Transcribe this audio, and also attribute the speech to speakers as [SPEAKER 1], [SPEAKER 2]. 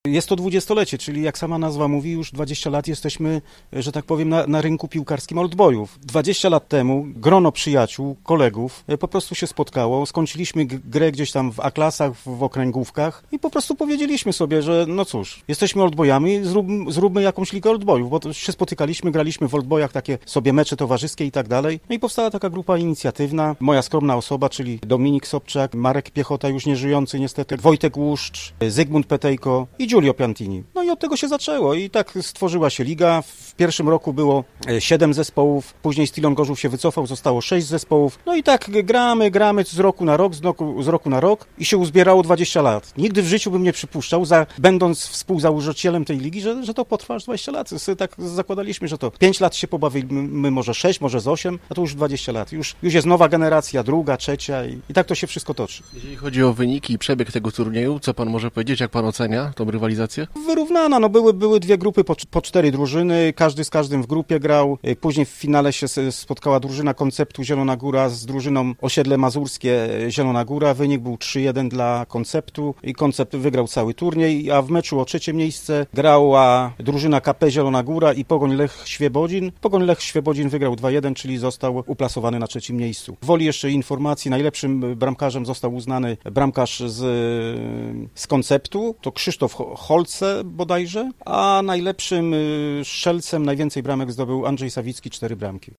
[SPEAKER 1] Jest to 20-lecie, czyli jak sama nazwa mówi, już 20 lat jesteśmy, że tak powiem, na rynku piłkarskim Oldboyów. 20 lat temu grono przyjaciół, kolegów po prostu się spotkało, skończyliśmy grę gdzieś tam w A-klasach, w okręgówkach i po prostu powiedzieliśmy sobie, że no cóż, jesteśmy Oldboyami, zróbmy jakąś ligę Oldboyów, bo się spotykaliśmy, graliśmy w Oldboyach takie sobie mecze towarzyskie i tak dalej. No i powstała taka grupa inicjatywna, moja skromna osoba, czyli Dominik Sobczak, Marek Piechota, już nieżyjący niestety, Wojtek Łuszcz, Zygmunt Petejko i Giulio Piantini. No i od tego się zaczęło i tak stworzyła się liga. W pierwszym roku było 7 zespołów, później Stilon Gorzów się wycofał, zostało 6 zespołów. No i tak gramy z roku na rok, z roku na rok i się uzbierało 20 lat. Nigdy w życiu bym nie przypuszczał, będąc współzałożycielem tej ligi, że to potrwa aż 20 lat. Tak zakładaliśmy, że to 5 lat się pobawimy, może 6, może z 8, a to już 20 lat. Już jest nowa generacja, druga, trzecia i tak to się wszystko toczy.
[SPEAKER 2] Jeżeli chodzi o wyniki i przebieg tego turnieju, co pan może powiedzieć, jak pan ocenia tą rywalizację?
[SPEAKER 1] Wyrównana, no były dwie grupy po 4 drużyny, każdy z każdym w grupie grał. Później w finale się spotkała drużyna Konceptu Zielona Góra z drużyną Osiedle Mazurskie Zielona Góra. Wynik był 3-1 dla Konceptu i Koncept wygrał cały turniej, a w meczu o 3. miejsce grała drużyna KP Zielona Góra i Pogoń Lech Świebodzin. Pogoń Lech Świebodzin wygrał 2-1, czyli został uplasowany na 3. miejscu. Woli jeszcze informacji, najlepszym bramkarzem został uznany bramkarz z Konceptu, to Krzysztof Holce bodajże, a najlepszym strzelcem najwięcej bramek zdobył Andrzej Sawicki, 4 bramki.